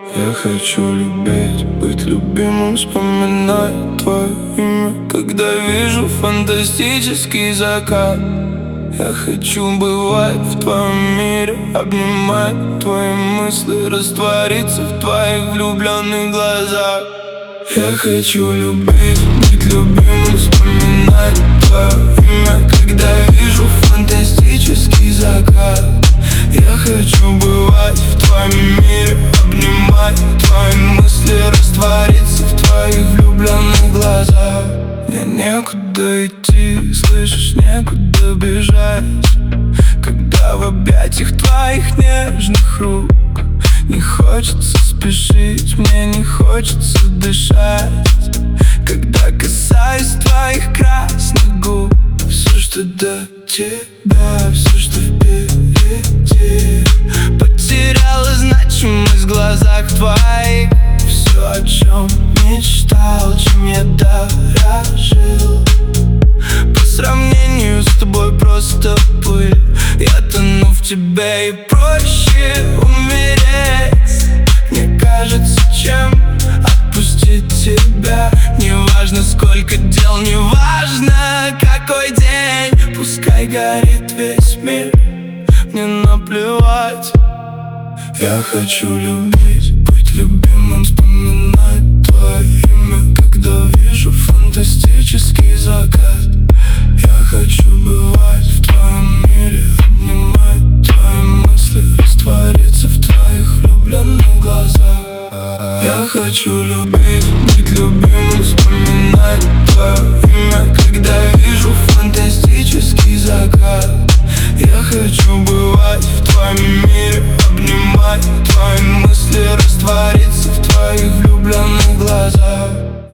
Я хочу любить, быть любимым, вспоминать твое имя, когда вижу фантастический закат. Я хочу бывать в твоем мире, обнимать твои мысли, раствориться в твоих влюбленных глазах. Я хочу любить, быть любимым, вспоминать твое имя, когда вижу фантастический закат. Я хочу бывать в твоем мире, обнимать твои мысли, раствориться в твоих влюбленных глазах. Мне некуда идти, слышишь, некуда бежать, когда в объятиях твоих нежных рук. Не хочется спешить, мне не хочется дышать, когда касаюсь твоих красных губ. Все, что до тебя, все, что впереди, потеряла значимость в глазах твоих. Все, о чем мечтал, чем я дорожил, по сравнению с тобой просто пыль. Я тону в тебе и проще умереть, мне кажется, чем отпустить тебя. Неважно, сколько дел, неважно, какой день, пускай горит весь мир, мне наплевать. Я хочу любить, быть любимым, вспоминать твое имя, когда вижу фантастический закат. Я хочу бывать в твоем мире, обнимать твои мысли, раствориться в твоих влюбленных глазах. Я хочу любить, быть любимым, вспоминать твое имя, когда вижу фантастический закат. Я хочу бывать в твоем мире, обнимать твои мысли,